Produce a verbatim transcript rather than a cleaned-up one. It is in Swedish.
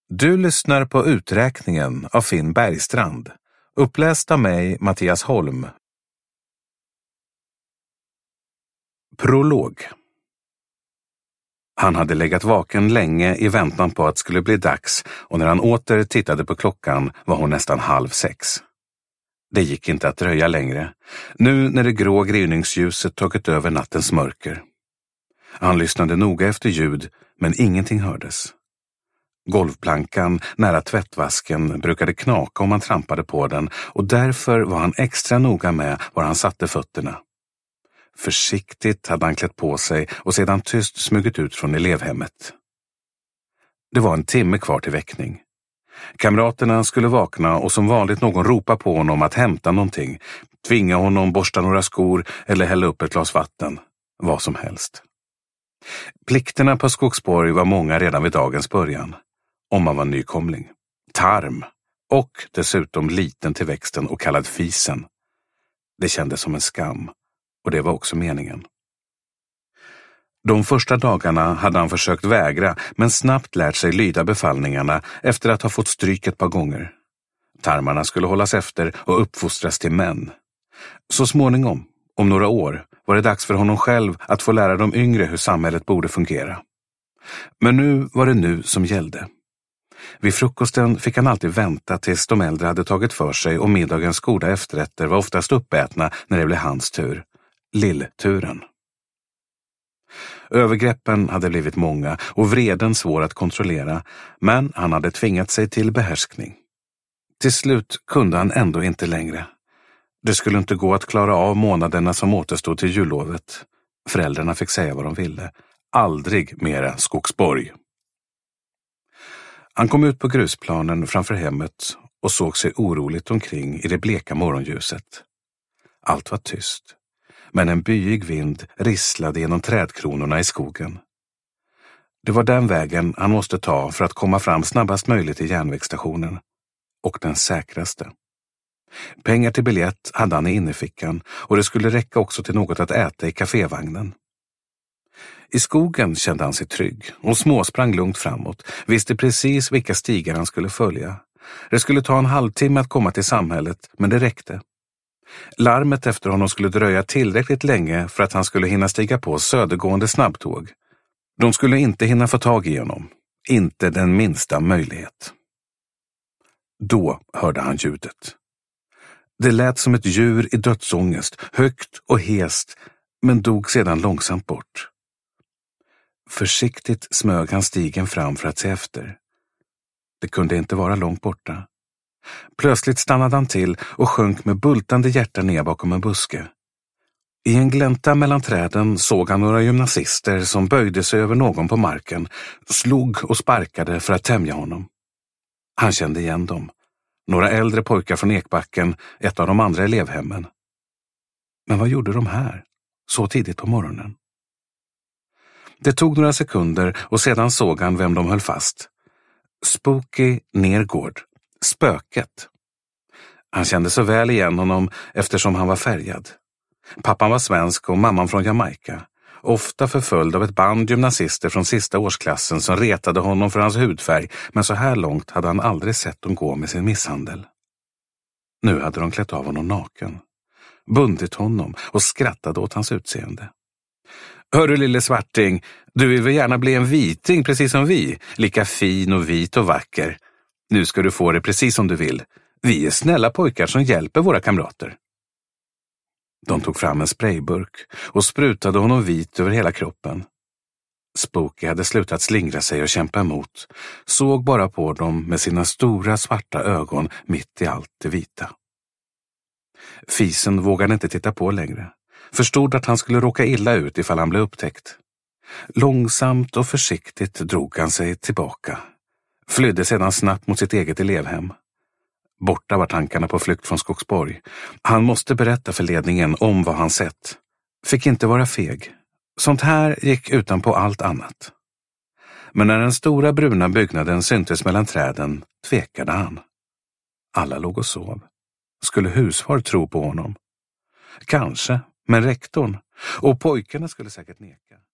Du lyssnar på uträkningen av Finn Bergstrand, uppläst av mig, Mattias Holm. Prolog. Han hade legat vaken länge i väntan på att det skulle bli dags, och när han åter tittade på klockan var hon nästan halv sex. Det gick inte att dröja längre, nu när det grå gryningsljuset tagit över nattens mörker. Han lyssnade noga efter ljud, men ingenting hördes. Golvplankan nära tvättvasken brukade knaka om man trampade på den, och därför var han extra noga med var han satte fötterna. Försiktigt hade han klätt på sig och sedan tyst smugit ut från elevhemmet. Det var en timme kvar till väckning. Kamraterna skulle vakna och som vanligt någon ropa på honom att hämta någonting, tvinga honom borsta några skor eller hälla upp ett glas vatten, vad som helst. Plikterna på Skogsborg var många redan vid dagens början, om man var nykomling. Tarm, och dessutom liten till växten och kallad fisen. Det kändes som en skam, och det var också meningen. De första dagarna hade han försökt vägra, men snabbt lärt sig lyda befallningarna efter att ha fått stryk ett par gånger. Tarmarna skulle hållas efter och uppfostras till män. Så småningom, om några år, var det dags för honom själv att få lära de yngre hur samhället borde fungera. Men nu var det nu som gällde. Vid frukosten fick han alltid vänta tills de äldre hade tagit för sig, och middagens goda efterrätter var oftast uppätna när det blev hans tur. Lillturen. Övergreppen hade blivit många och vreden svår att kontrollera, men han hade tvingat sig till behärskning. Till slut kunde han ändå inte längre. Det skulle inte gå att klara av månaderna som återstod till jullovet. Föräldrarna fick säga vad de ville. Aldrig mera Skogsborg. Han kom ut på grusplanen framför hemmet och såg sig oroligt omkring i det bleka morgonljuset. Allt var tyst, men en byig vind risslade genom trädkronorna i skogen. Det var den vägen han måste ta för att komma fram snabbast möjligt till järnvägsstationen, och den säkraste. Pengar till biljett hade han i innerfickan, och det skulle räcka också till något att äta i kafévagnen. I skogen kände han sig trygg och småsprang lugnt framåt, visste precis vilka stigar han skulle följa. Det skulle ta en halvtimme att komma till samhället, men det räckte. Larmet efter honom skulle dröja tillräckligt länge för att han skulle hinna stiga på södergående snabbtåg. De skulle inte hinna få tag i honom, inte den minsta möjlighet. Då hörde han ljudet. Det lät som ett djur i dödsångest, högt och hest, men dog sedan långsamt bort. Försiktigt smög han stigen fram för att se efter. Det kunde inte vara långt borta. Plötsligt stannade han till och sjönk med bultande hjärta ner bakom en buske. I en glänta mellan träden såg han några gymnasister som böjde sig över någon på marken, slog och sparkade för att tämja honom. Han kände igen dem. Några äldre pojkar från Ekbacken, ett av de andra elevhemmen. Men vad gjorde de här, så tidigt på morgonen? Det tog några sekunder och sedan såg han vem de höll fast. Spooky Nergård, spöket. Han kände så väl igen honom eftersom han var färgad. Pappan var svensk och mamman från Jamaica. Ofta förföljd av ett band gymnasister från sista årsklassen som retade honom för hans hudfärg, men så här långt hade han aldrig sett dem gå med sin misshandel. Nu hade de klätt av honom naken, bundit honom och skrattade åt hans utseende. Hörru lille svarting, du vill väl gärna bli en viting precis som vi, lika fin och vit och vacker. Nu ska du få det precis som du vill. Vi är snälla pojkar som hjälper våra kamrater. De tog fram en sprayburk och sprutade honom vit över hela kroppen. Spooky hade slutat slingra sig och kämpa emot, såg bara på dem med sina stora svarta ögon mitt i allt det vita. Fisen vågade inte titta på längre, förstod att han skulle råka illa ut ifall han blev upptäckt. Långsamt och försiktigt drog han sig tillbaka, flydde sedan snabbt mot sitt eget elevhem. Borta var tankarna på flykt från Skogsborg. Han måste berätta för ledningen om vad han sett. Fick inte vara feg. Sånt här gick utanpå allt annat. Men när den stora bruna byggnaden syntes mellan träden tvekade han. Alla låg och sov. Skulle husfar tro på honom? Kanske, men rektorn och pojkarna skulle säkert neka.